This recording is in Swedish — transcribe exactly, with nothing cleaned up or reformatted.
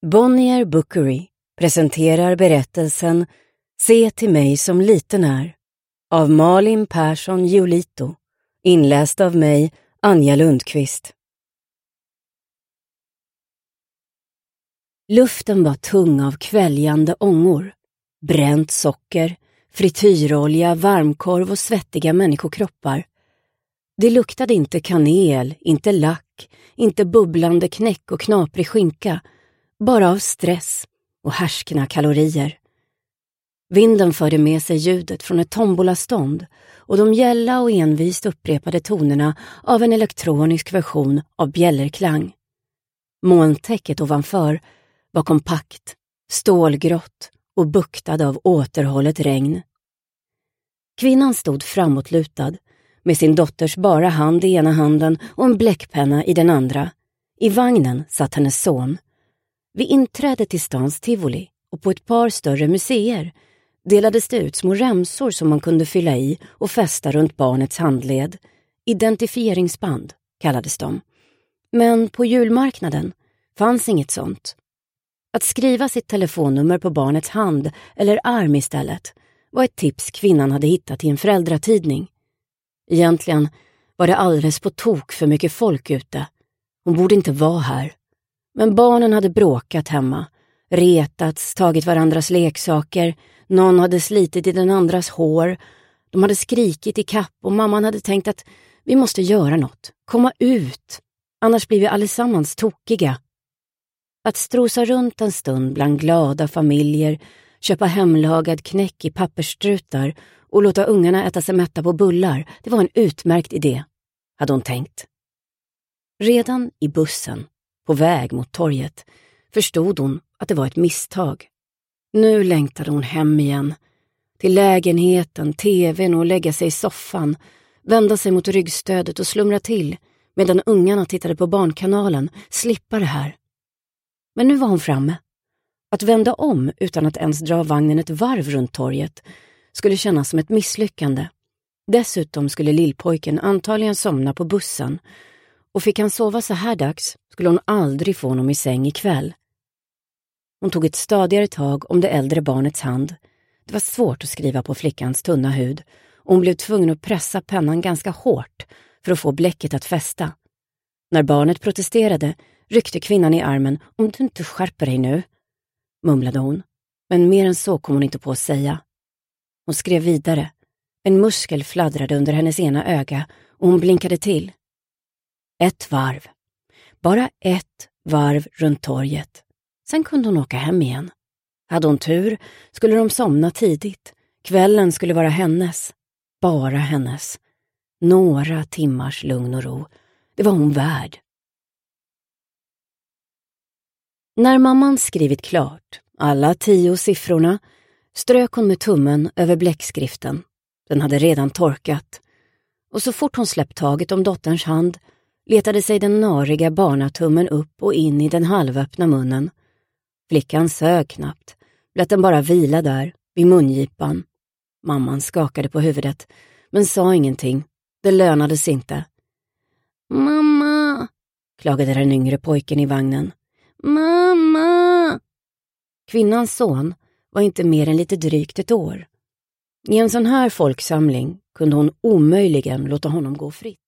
Bonnier Bookery presenterar berättelsen Se till mig som liten är av Malin Persson Giolito, inläst av mig, Anja Lundqvist. Luften var tung av kväljande ångor, bränt socker, frityrolja, varmkorv och svettiga människokroppar. Det luktade inte kanel, inte lack, inte bubblande knäck och knaprig skinka, bara av stress och härskna kalorier. Vinden förde med sig ljudet från ett tombolastånd och de gälla och envist upprepade tonerna av en elektronisk version av bjällerklang. Molntäcket ovanför var kompakt, stålgrått och buktad av återhållet regn. Kvinnan stod framåtlutad med sin dotters bara hand i ena handen och en bläckpenna i den andra. I vagnen satt hennes son. Vid inträdet till stans tivoli och på ett par större museer delades det ut små remsor som man kunde fylla i och fästa runt barnets handled. Identifieringsband kallades de. Men på julmarknaden fanns inget sånt. Att skriva sitt telefonnummer på barnets hand eller arm istället var ett tips kvinnan hade hittat i en föräldratidning. Egentligen var det alldeles på tok för mycket folk ute. Hon borde inte vara här. Men barnen hade bråkat hemma, retats, tagit varandras leksaker, någon hade slitit i den andras hår. De hade skrikit i kapp och mamman hade tänkt att vi måste göra något, komma ut, annars blir vi allesammans tokiga. Att strosa runt en stund bland glada familjer, köpa hemlagad knäck i pappersstrutar och låta ungarna äta sig mätta på bullar, det var en utmärkt idé, hade hon tänkt. Redan i bussen, på väg mot torget, förstod hon att det var ett misstag. Nu längtade hon hem igen, till lägenheten, tvn och lägga sig i soffan, vända sig mot ryggstödet och slumra till medan ungarna tittade på barnkanalen, slippa det här. Men nu var hon framme. Att vända om utan att ens dra vagnen ett varv runt torget skulle kännas som ett misslyckande. Dessutom skulle lillpojken antagligen somna på bussen, och fick han sova så här dags skulle hon aldrig få honom i säng ikväll. Hon tog ett stadigare tag om det äldre barnets hand. Det var svårt att skriva på flickans tunna hud och hon blev tvungen att pressa pennan ganska hårt för att få bläcket att fästa. När barnet protesterade ryckte kvinnan i armen. Om du inte skärper dig nu, mumlade hon. Men mer än så kom hon inte på att säga. Hon skrev vidare. En muskel fladdrade under hennes ena öga och hon blinkade till. Ett varv. Bara ett varv runt torget. Sen kunde hon åka hem igen. Hade hon tur skulle de somna tidigt. Kvällen skulle vara hennes. Bara hennes. Några timmars lugn och ro. Det var hon värd. När mamman skrivit klart alla tio siffrorna strök hon med tummen över bläckskriften. Den hade redan torkat. Och så fort hon släppt taget om dotterns hand letade sig den nariga barnatummen upp och in i den halvöppna munnen. Flickan sög knappt, lät den bara vila där, vid mungipan. Mamman skakade på huvudet, men sa ingenting. Det lönades inte. Mamma, klagade den yngre pojken i vagnen. Mamma! Kvinnans son var inte mer än lite drygt ett år. I en sån här folksamling kunde hon omöjligen låta honom gå fritt.